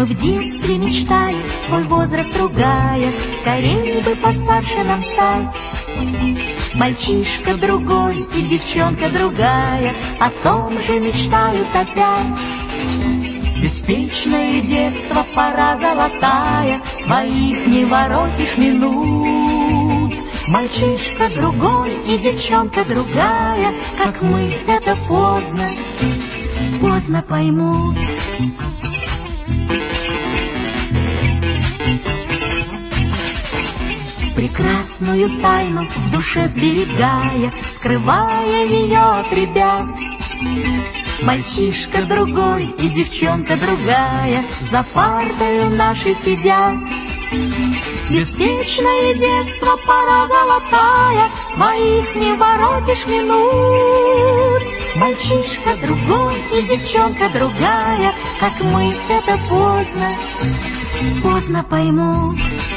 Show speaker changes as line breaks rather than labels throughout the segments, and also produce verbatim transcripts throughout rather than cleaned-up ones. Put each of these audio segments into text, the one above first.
Мы в детстве мечтали, свой возраст ругая, скорее бы постарше нам стать. Мальчишка другой и девчонка другая о том же мечтают опять. Беспечное детство, пора золотая, твоих не воротишь минут. Мальчишка другой и девчонка другая, как мы, это поздно, поздно поймут. Прекрасную тайну в душе сберегая, скрывая ее от ребят. Мальчишка другой и девчонка другая за партою нашей сидят. Беспечное детство, пора золотая, твоих не воротишь минут. Мальчишка другой и девчонка другая, как мы, это поздно, поздно поймут.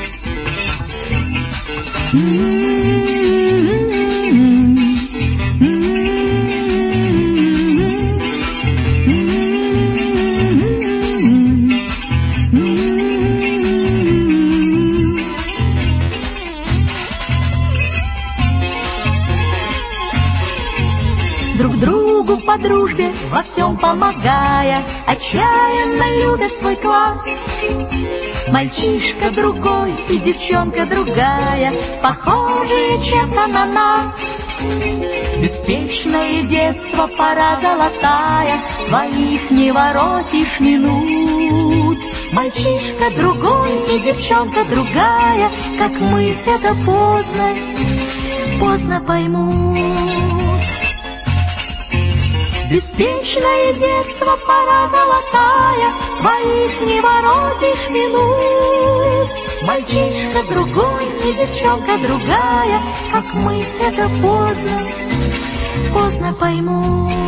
Друг другу по дружбе во всем помогая, отчаянно любят свой класс. Мальчишка другой и девчонка другая, похожие чем-то на нас. Беспечное детство, пора золотая, твоих не воротишь минут. Мальчишка другой и девчонка другая, как мы, это поздно, поздно поймут. Беспечное детство, пора золотая, твоих не воротишь минут. Мальчишка другой и девчонка другая, как мы, это поздно, поздно поймут.